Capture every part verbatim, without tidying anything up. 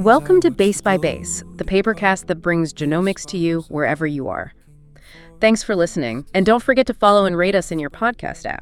Welcome to Base by Base, the papercast that brings genomics to you wherever you are. Thanks for listening, and don't forget to follow and rate us in your podcast app.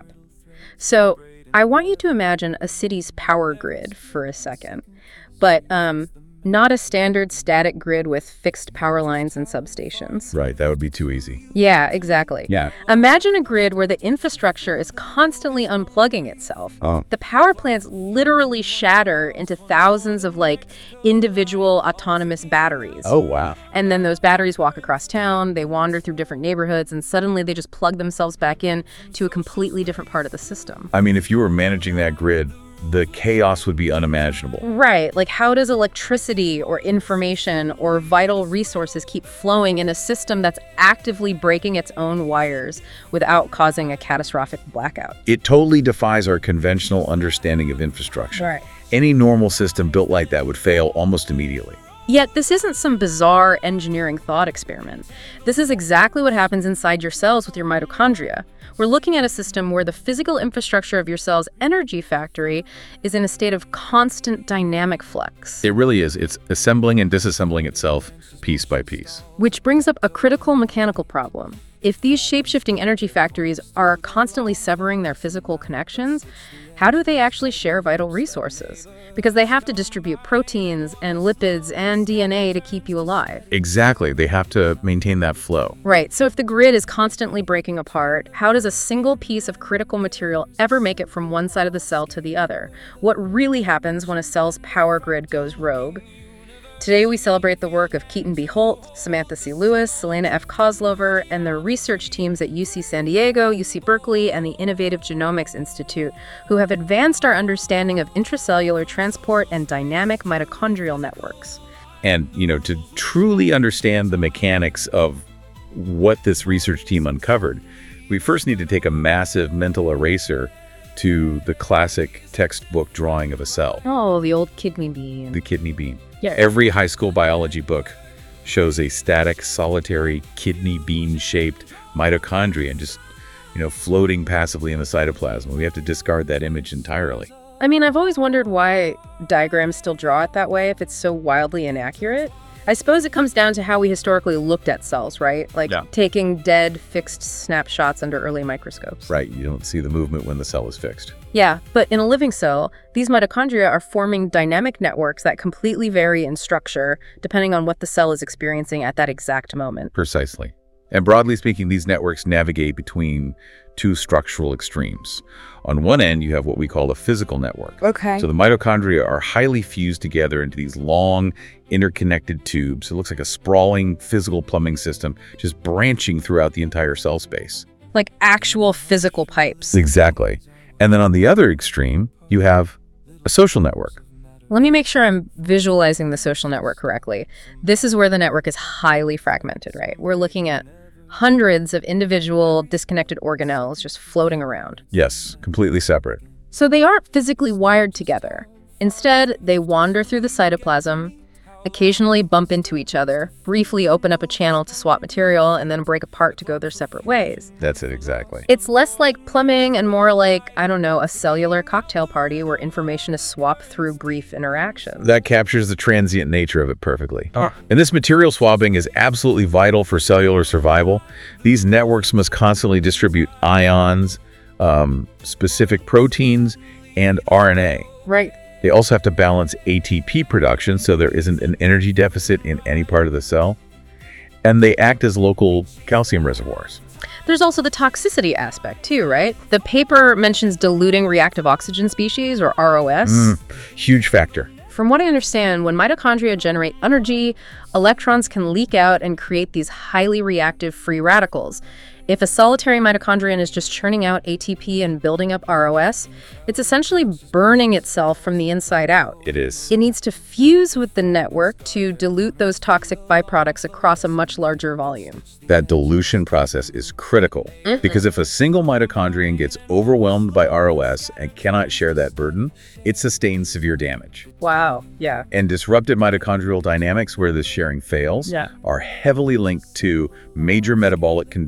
So, I want you to imagine a city's power grid for a second, but um, not a standard static grid with fixed power lines and substations. Right, that would be too easy. Yeah, exactly. Yeah. Imagine a grid where the infrastructure is constantly unplugging itself. Oh. The power plants literally shatter into thousands of like individual autonomous batteries. Oh, wow. And then those batteries walk across town, they wander through different neighborhoods, and suddenly they just plug themselves back in to a completely different part of the system. I mean, if you were managing that grid, the chaos would be unimaginable. Right. Like, how does electricity or information or vital resources keep flowing in a system that's actively breaking its own wires without causing a catastrophic blackout? It totally defies our conventional understanding of infrastructure. Right. Any normal system built like that would fail almost immediately. Yet, this isn't some bizarre engineering thought experiment. This is exactly what happens inside your cells with your mitochondria. We're looking at a system where the physical infrastructure of your cell's energy factory is in a state of constant dynamic flux. It really is. It's assembling and disassembling itself piece by piece. Which brings up a critical mechanical problem. If these shape-shifting energy factories are constantly severing their physical connections, how do they actually share vital resources? Because they have to distribute proteins and lipids and D N A to keep you alive. Exactly. They have to maintain that flow. Right. So if the grid is constantly breaking apart, how does a single piece of critical material ever make it from one side of the cell to the other? What really happens when a cell's power grid goes rogue? Today, we celebrate the work of Keaton B. Holt, Samantha C. Lewis, Selena F. Kozlover, and their research teams at U C San Diego, U C Berkeley, and the Innovative Genomics Institute, who have advanced our understanding of intracellular transport and dynamic mitochondrial networks. And, you know, to truly understand the mechanics of what this research team uncovered, we first need to take a massive mental eraser to the classic textbook drawing of a cell. Oh, the old kidney bean. The kidney bean. Yeah. Every high school biology book shows a static, solitary, kidney bean-shaped mitochondria just, you know, floating passively in the cytoplasm. We have to discard that image entirely. I mean, I've always wondered why diagrams still draw it that way if it's so wildly inaccurate. I suppose it comes down to how we historically looked at cells, right? Like Yeah. taking dead, fixed snapshots under early microscopes. Right, you don't see the movement when the cell is fixed. Yeah, but in a living cell, these mitochondria are forming dynamic networks that completely vary in structure depending on what the cell is experiencing at that exact moment. Precisely. And broadly speaking, these networks navigate between two structural extremes. On one end, you have what we call a physical network. Okay. So the mitochondria are highly fused together into these long, interconnected tubes. It looks like a sprawling physical plumbing system just branching throughout the entire cell space. Like actual physical pipes. Exactly. And then on the other extreme, you have a social network. Let me make sure I'm visualizing the social network correctly. This is where the network is highly fragmented, right? We're looking at hundreds of individual disconnected organelles just floating around. Yes, completely separate. So they aren't physically wired together. Instead, they wander through the cytoplasm, occasionally bump into each other, briefly open up a channel to swap material, and then break apart to go their separate ways. That's it, exactly. It's less like plumbing and more like, I don't know, a cellular cocktail party where information is swapped through brief interactions. That captures the transient nature of it perfectly. Oh. And this material swapping is absolutely vital for cellular survival. These networks must constantly distribute ions, um, specific proteins, and R N A. Right. They also have to balance A T P production so there isn't an energy deficit in any part of the cell. And they act as local calcium reservoirs. There's also the toxicity aspect too, right? The paper mentions diluting reactive oxygen species, or R O S. Mm, huge factor. From what I understand, when mitochondria generate energy, electrons can leak out and create these highly reactive free radicals. If a solitary mitochondrion is just churning out A T P and building up R O S, it's essentially burning itself from the inside out. It is. It needs to fuse with the network to dilute those toxic byproducts across a much larger volume. That dilution process is critical Mm-hmm. because if a single mitochondrion gets overwhelmed by R O S and cannot share that burden, it sustains severe damage. Wow, yeah. And disrupted mitochondrial dynamics where this sharing fails Yeah. are heavily linked to major metabolic conditions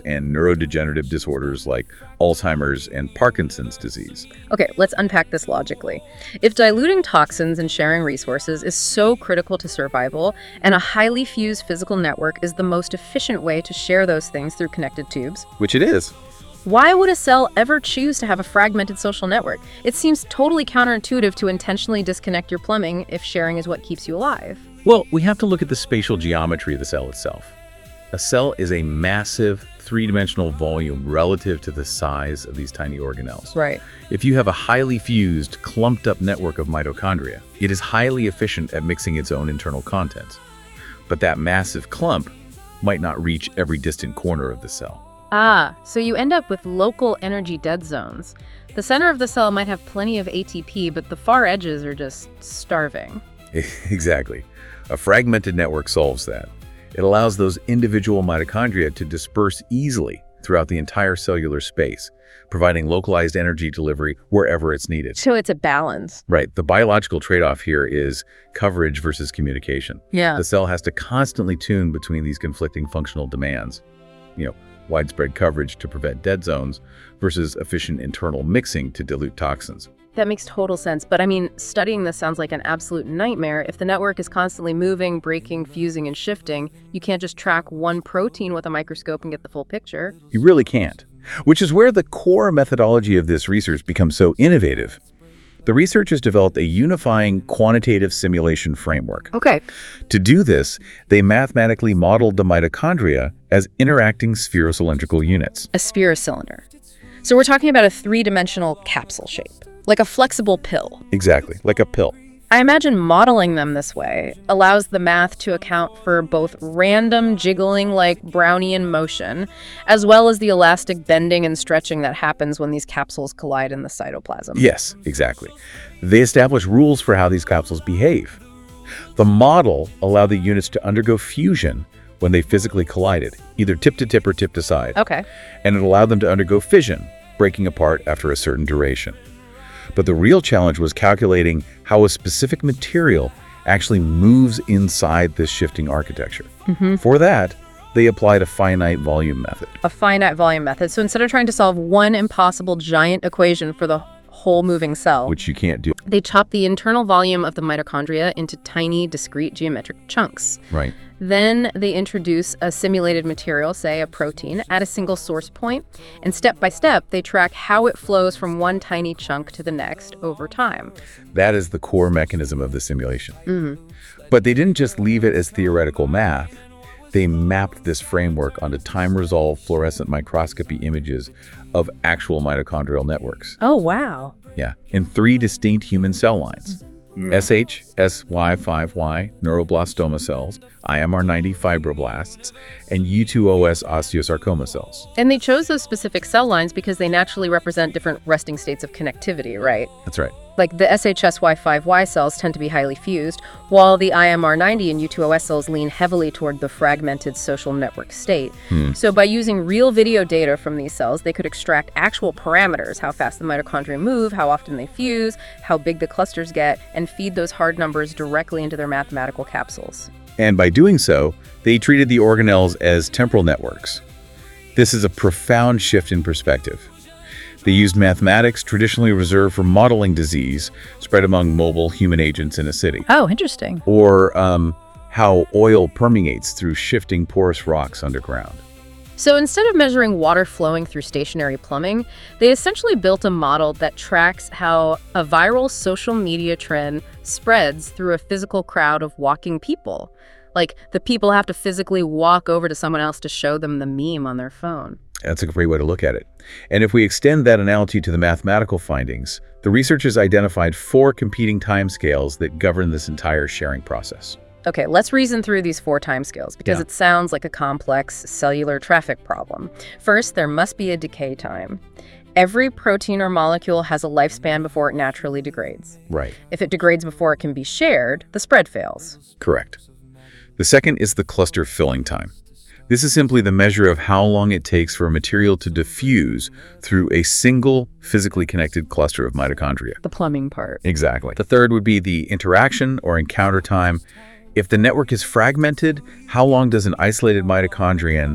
and neurodegenerative disorders like Alzheimer's and Parkinson's disease. Okay, let's unpack this logically. If diluting toxins and sharing resources is so critical to survival, and a highly fused physical network is the most efficient way to share those things through connected tubes, Which it is. why would a cell ever choose to have a fragmented social network? It seems totally counterintuitive to intentionally disconnect your plumbing if sharing is what keeps you alive. Well, we have to look at the spatial geometry of the cell itself. A cell is a massive three-dimensional volume relative to the size of these tiny organelles. Right. If you have a highly fused, clumped-up network of mitochondria, it is highly efficient at mixing its own internal contents. But that massive clump might not reach every distant corner of the cell. Ah, so you end up with local energy dead zones. The center of the cell might have plenty of A T P, but the far edges are just starving. Exactly. A fragmented network solves that. It allows those individual mitochondria to disperse easily throughout the entire cellular space, providing localized energy delivery wherever it's needed. So it's a balance. Right. The biological trade-off here is coverage versus communication. Yeah. The cell has to constantly tune between these conflicting functional demands. You know, widespread coverage to prevent dead zones versus efficient internal mixing to dilute toxins. That makes total sense. But I mean, studying this sounds like an absolute nightmare. If the network is constantly moving, breaking, fusing, and shifting, you can't just track one protein with a microscope and get the full picture. You really can't. Which is where the core methodology of this research becomes so innovative. The researchers developed a unifying quantitative simulation framework. Okay. To do this, they mathematically modeled the mitochondria as interacting spherocylindrical units. A spirocylinder. So we're talking about a three-dimensional capsule shape, like a flexible pill. Exactly, like a pill. I imagine modeling them this way allows the math to account for both random jiggling like Brownian motion, as well as the elastic bending and stretching that happens when these capsules collide in the cytoplasm. Yes, exactly. They establish rules for how these capsules behave. The model allowed the units to undergo fusion when they physically collided, either tip to tip or tip to side. Okay. And it allowed them to undergo fission, breaking apart after a certain duration. But the real challenge was calculating how a specific material actually moves inside this shifting architecture. Mm-hmm. For that, they applied a finite volume method. A finite volume method. So instead of trying to solve one impossible giant equation for the whole moving cell, Which you can't do. they chop the internal volume of the mitochondria into tiny, discrete geometric chunks. Right. Then they introduce a simulated material, say a protein, at a single source point, and step by step, they track how it flows from one tiny chunk to the next over time. That is the core mechanism of the simulation. Mm-hmm. But they didn't just leave it as theoretical math. They mapped this framework onto time-resolved fluorescent microscopy images of actual mitochondrial networks. Oh, wow. Yeah, in three distinct human cell lines. S H S Y five Y neuroblastoma cells, I M R ninety fibroblasts, and U two O S osteosarcoma cells. And they chose those specific cell lines because they naturally represent different resting states of connectivity, right? That's right. Like the S H S Y five Y cells tend to be highly fused, while the I M R ninety and U two O S cells lean heavily toward the fragmented social network state. Hmm. So by using real video data from these cells, they could extract actual parameters, how fast the mitochondria move, how often they fuse, how big the clusters get, and feed those hard numbers directly into their mathematical capsules. And by doing so, they treated the organelles as temporal networks. This is a profound shift in perspective. They used mathematics traditionally reserved for modeling disease spread among mobile human agents in a city. Oh, interesting. Or um, how oil permeates through shifting porous rocks underground. So instead of measuring water flowing through stationary plumbing, they essentially built a model that tracks how a viral social media trend spreads through a physical crowd of walking people. Like, the people have to physically walk over to someone else to show them the meme on their phone. That's a great way to look at it. And if we extend that analogy to the mathematical findings, the researchers identified four competing timescales that govern this entire sharing process. Okay, let's reason through these four timescales because Yeah. it sounds like a complex cellular traffic problem. First, there must be a decay time. Every protein or molecule has a lifespan before it naturally degrades. Right. If it degrades before it can be shared, the spread fails. Correct. The second is the cluster filling time. This is simply the measure of how long it takes for a material to diffuse through a single physically connected cluster of mitochondria. The plumbing part. Exactly. The third would be the interaction or encounter time. If the network is fragmented, how long does an isolated mitochondrion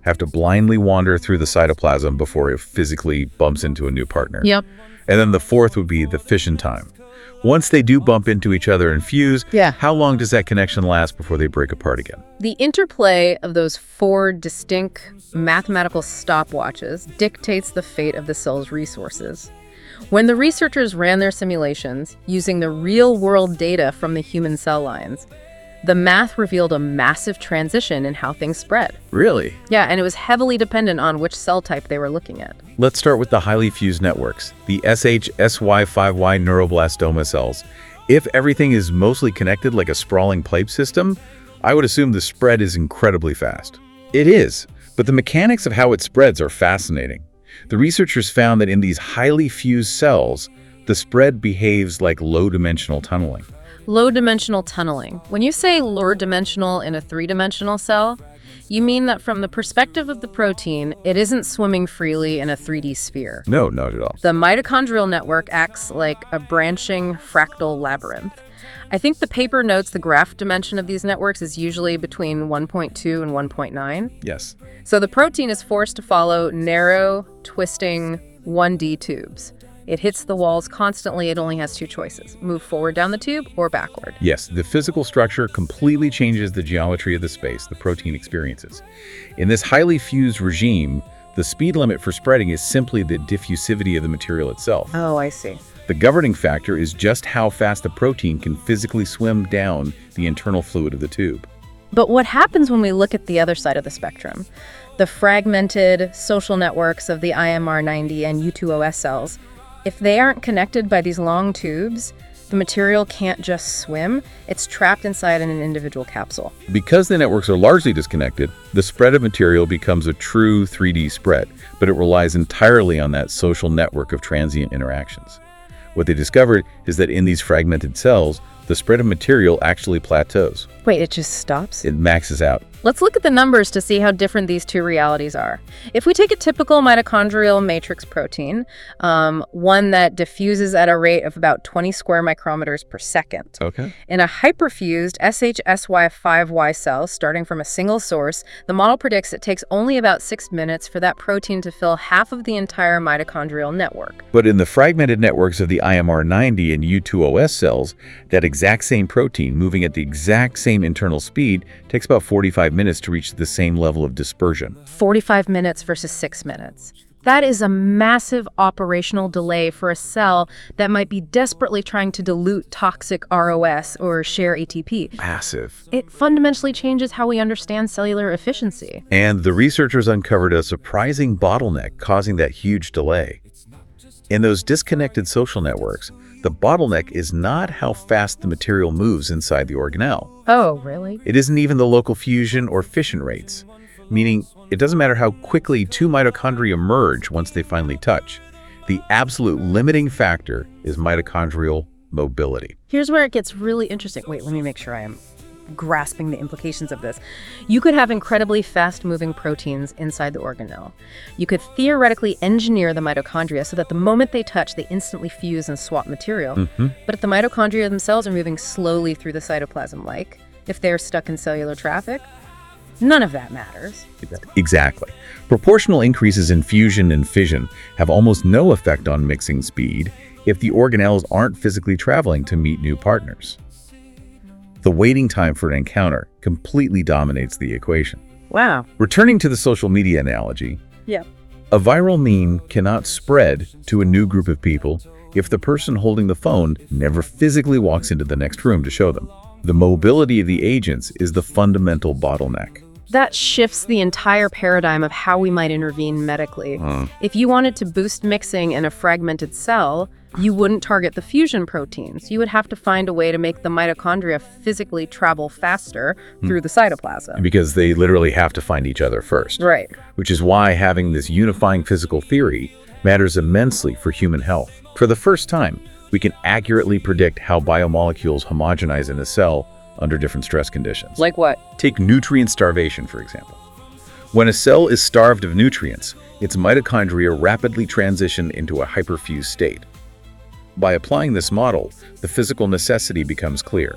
have to blindly wander through the cytoplasm before it physically bumps into a new partner. Yep. And then the fourth would be the fission time. Once they do bump into each other and fuse, Yeah. how long does that connection last before they break apart again? The interplay of those four distinct mathematical stopwatches dictates the fate of the cell's resources. When the researchers ran their simulations using the real-world data from the human cell lines, the math revealed a massive transition in how things spread. Really? Yeah, and it was heavily dependent on which cell type they were looking at. Let's start with the highly fused networks, the S H S Y five Y neuroblastoma cells. If everything is mostly connected like a sprawling pipe system, I would assume the spread is incredibly fast. It is, but the mechanics of how it spreads are fascinating. The researchers found that in these highly fused cells, the spread behaves like low-dimensional tunneling. Low-dimensional tunneling. When you say low-dimensional in a three-dimensional cell, you mean that from the perspective of the protein, it isn't swimming freely in a three D sphere. No, not at all. The mitochondrial network acts like a branching fractal labyrinth. I think the paper notes the graph dimension of these networks is usually between one point two and one point nine. Yes. So the protein is forced to follow narrow, twisting one D tubes. It hits the walls constantly. It only has two choices: move forward down the tube or backward. Yes, the physical structure completely changes the geometry of the space the protein experiences. In this highly fused regime, the speed limit for spreading is simply the diffusivity of the material itself. Oh, I see. The governing factor is just how fast the protein can physically swim down the internal fluid of the tube. But what happens when we look at the other side of the spectrum? The fragmented social networks of the I M R ninety and U two O S cells. If they aren't connected by these long tubes, the material can't just swim. It's trapped inside in an individual capsule. Because the networks are largely disconnected, the spread of material becomes a true three D spread, but it relies entirely on that social network of transient interactions. What they discovered is that in these fragmented cells, the spread of material actually plateaus. Wait, it just stops? It maxes out. Let's look at the numbers to see how different these two realities are. If we take a typical mitochondrial matrix protein, um, one that diffuses at a rate of about twenty square micrometers per second, Okay. in a hyperfused S H S Y five Y cell starting from a single source, the model predicts it takes only about six minutes for that protein to fill half of the entire mitochondrial network. But in the fragmented networks of the I M R ninety and U two O S cells, that exact same protein moving at the exact same internal speed takes about forty-five minutes to reach the same level of dispersion. forty-five minutes versus six minutes. That is a massive operational delay for a cell that might be desperately trying to dilute toxic R O S or share A T P. Massive. It fundamentally changes how we understand cellular efficiency. And the researchers uncovered a surprising bottleneck causing that huge delay. In those disconnected social networks, the bottleneck is not how fast the material moves inside the organelle. Oh, really? It isn't even the local fusion or fission rates, meaning it doesn't matter how quickly two mitochondria merge once they finally touch. The absolute limiting factor is mitochondrial mobility. Here's where it gets really interesting. Wait, let me make sure I am grasping the implications of this. You could have incredibly fast-moving proteins inside the organelle. You could theoretically engineer the mitochondria so that the moment they touch, they instantly fuse and swap material. Mm-hmm. But if the mitochondria themselves are moving slowly through the cytoplasm, like if they're stuck in cellular traffic, none of that matters. Exactly. Proportional increases in fusion and fission have almost no effect on mixing speed if the organelles aren't physically traveling to meet new partners. The waiting time for an encounter completely dominates the equation. Wow. Returning to the social media analogy, Yeah. a viral meme cannot spread to a new group of people if the person holding the phone never physically walks into the next room to show them. The mobility of the agents is the fundamental bottleneck. That shifts the entire paradigm of how we might intervene medically. Uh. If you wanted to boost mixing in a fragmented cell, you wouldn't target the fusion proteins. You would have to find a way to make the mitochondria physically travel faster through the cytoplasm. Because they literally have to find each other first. Right. Which is why having this unifying physical theory matters immensely for human health. For the first time, we can accurately predict how biomolecules homogenize in a cell under different stress conditions. Like what? Take nutrient starvation, for example. When a cell is starved of nutrients, its mitochondria rapidly transition into a hyperfused state. By applying this model, the physical necessity becomes clear.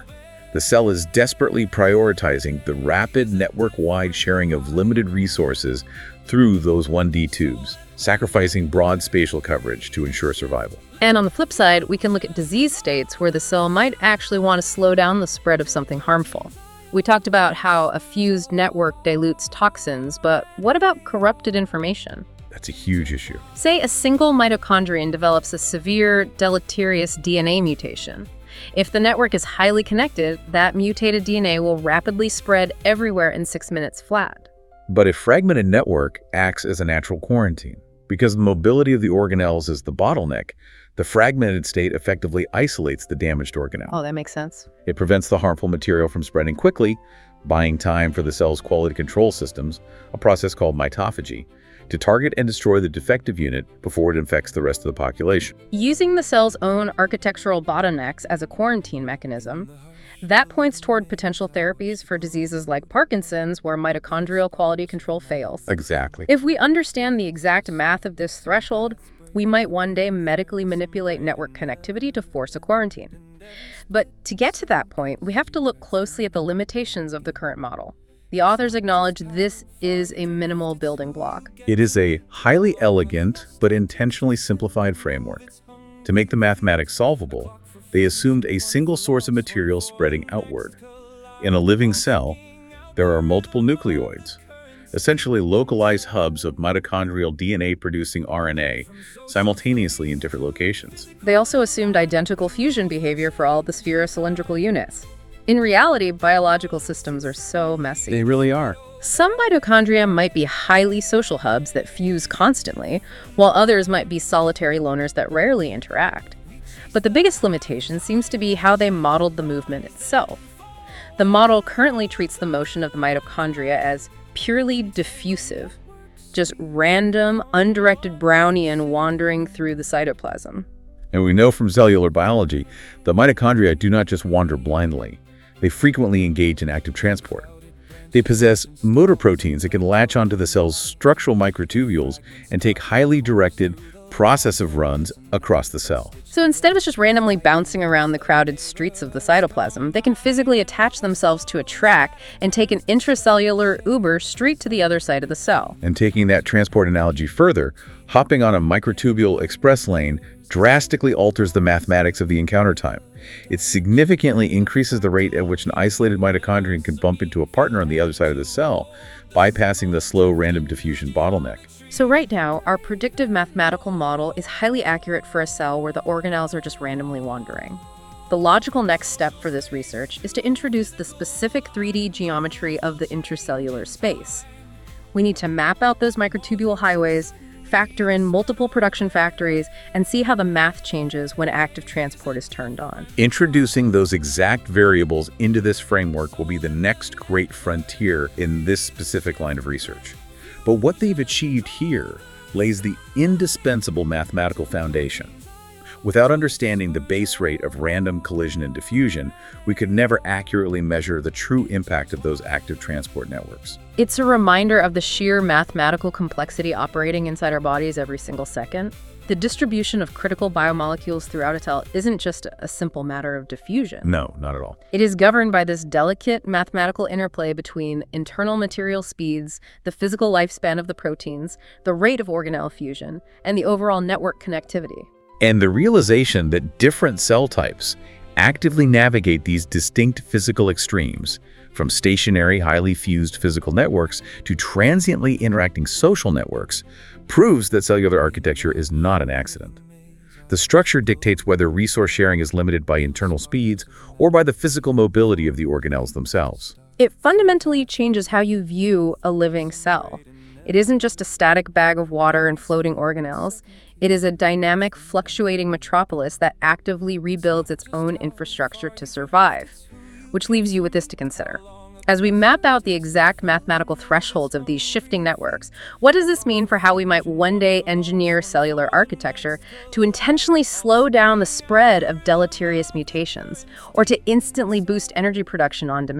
The cell is desperately prioritizing the rapid network-wide sharing of limited resources through those one D tubes, sacrificing broad spatial coverage to ensure survival. And on the flip side, we can look at disease states where the cell might actually want to slow down the spread of something harmful. We talked about how a fused network dilutes toxins, but what about corrupted information? That's a huge issue. Say a single mitochondrion develops a severe deleterious D N A mutation. If the network is highly connected, that mutated D N A will rapidly spread everywhere in six minutes flat. But a fragmented network acts as a natural quarantine. Because the mobility of the organelles is the bottleneck, the fragmented state effectively isolates the damaged organelle. Oh, that makes sense. It prevents the harmful material from spreading quickly, buying time for the cell's quality control systems, a process called mitophagy, to target and destroy the defective unit before it infects the rest of the population. Using the cell's own architectural bottlenecks as a quarantine mechanism, that points toward potential therapies for diseases like Parkinson's, where mitochondrial quality control fails. Exactly. If we understand the exact math of this threshold, we might one day medically manipulate network connectivity to force a quarantine. But to get to that point, we have to look closely at the limitations of the current model. The authors acknowledge this is a minimal building block. It is a highly elegant but intentionally simplified framework. To make the mathematics solvable, they assumed a single source of material spreading outward. In a living cell, there are multiple nucleoids, essentially localized hubs of mitochondrial D N A-producing R N A, simultaneously in different locations. They also assumed identical fusion behavior for all the spherocylindrical units. In reality, biological systems are so messy. They really are. Some mitochondria might be highly social hubs that fuse constantly, while others might be solitary loners that rarely interact. But the biggest limitation seems to be how they modeled the movement itself. The model currently treats the motion of the mitochondria as purely diffusive, just random, undirected Brownian wandering through the cytoplasm. And we know from cellular biology, the mitochondria do not just wander blindly. They frequently engage in active transport. They possess motor proteins that can latch onto the cell's structural microtubules and take highly directed, processive runs across the cell. So instead of just randomly bouncing around the crowded streets of the cytoplasm, they can physically attach themselves to a track and take an intracellular Uber straight to the other side of the cell. And taking that transport analogy further, hopping on a microtubule express lane drastically alters the mathematics of the encounter time. It significantly increases the rate at which an isolated mitochondrion can bump into a partner on the other side of the cell, bypassing the slow random diffusion bottleneck. So right now, our predictive mathematical model is highly accurate for a cell where the organelles are just randomly wandering. The logical next step for this research is to introduce the specific three D geometry of the intracellular space. We need to map out those microtubule highways, factor in multiple production factories, and see how the math changes when active transport is turned on. Introducing those exact variables into this framework will be the next great frontier in this specific line of research. But what they've achieved here lays the indispensable mathematical foundation. Without understanding the base rate of random collision and diffusion, we could never accurately measure the true impact of those active transport networks. It's a reminder of the sheer mathematical complexity operating inside our bodies every single second. The distribution of critical biomolecules throughout a cell isn't just a simple matter of diffusion. No, not at all. It is governed by this delicate mathematical interplay between internal material speeds, the physical lifespan of the proteins, the rate of organelle fusion, and the overall network connectivity. And the realization that different cell types actively navigate these distinct physical extremes, from stationary, highly fused physical networks to transiently interacting social networks, proves that cellular architecture is not an accident. The structure dictates whether resource sharing is limited by internal speeds or by the physical mobility of the organelles themselves. It fundamentally changes how you view a living cell. It isn't just a static bag of water and floating organelles. It is a dynamic, fluctuating metropolis that actively rebuilds its own infrastructure to survive. Which leaves you with this to consider. As we map out the exact mathematical thresholds of these shifting networks, what does this mean for how we might one day engineer cellular architecture to intentionally slow down the spread of deleterious mutations, or to instantly boost energy production on demand?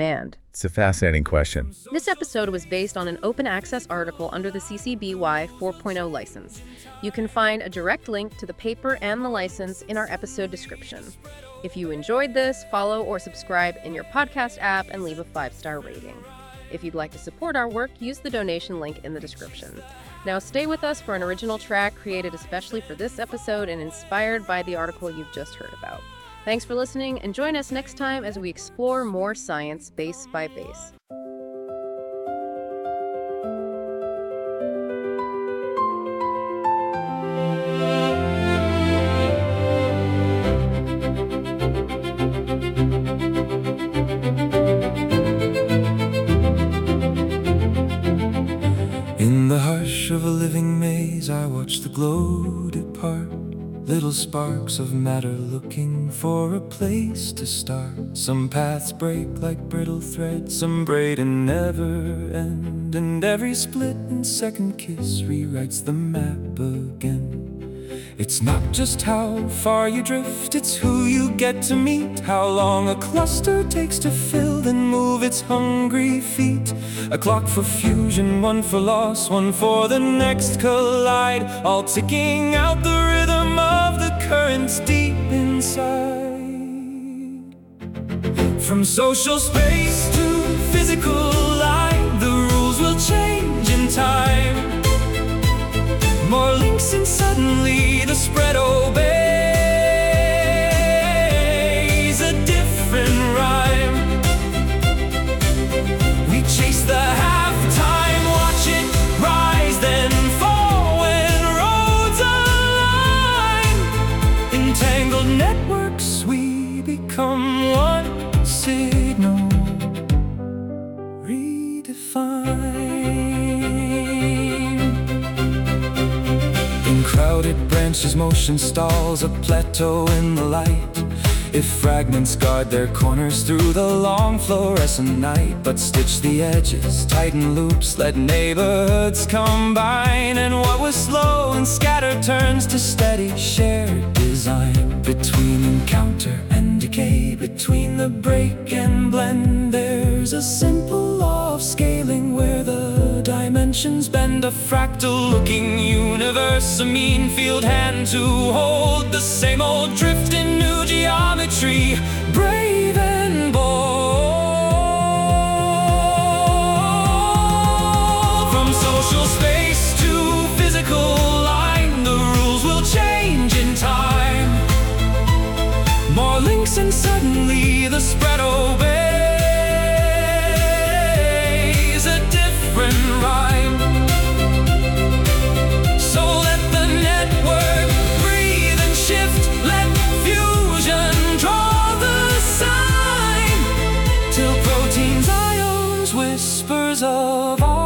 It's a fascinating question. This episode was based on an open access article under the C C B Y four point oh license. You can find a direct link to the paper and the license in our episode description. If you enjoyed this, follow or subscribe in your podcast app and leave a five-star rating. If you'd like to support our work, use the donation link in the description. Now stay with us for an original track created especially for this episode and inspired by the article you've just heard about. Thanks for listening, and join us next time as we explore more science base by base. In the hush of a living maze, I watch the glow depart. Little sparks of matter looking for a place to start. Some paths break like brittle threads, some braid and never end. And every split and second kiss rewrites the map again. It's not just how far you drift, it's who you get to meet. How long a cluster takes to fill, then move its hungry feet. A clock for fusion, one for loss, one for the next collide. All ticking out the rhythm of the currents deep inside. From social space to physical line, the rules will change in time. More links and suddenly the spread obeys a different rhyme. We chase the halftime, watch it rise, then fall when roads align. Entangled networks, we become one signal redefined. Crowded branches, motion stalls, a plateau in the light. If fragments guard their corners through the long fluorescent night, but stitch the edges, tighten loops, let neighborhoods combine. And what was slow and scattered turns to steady shared design. Between encounter and decay, between the break and blend, there's a simple law of scaling where the dimensions bend. A fractal-looking universe, a mean field hand to hold. The same old drift in new geometry, brave and bold. From social space to physical line, the rules will change in time. More links and suddenly the spread obeys a different rhyme. So let the network breathe and shift, let fusion draw the sign, till proteins, ions, whispers of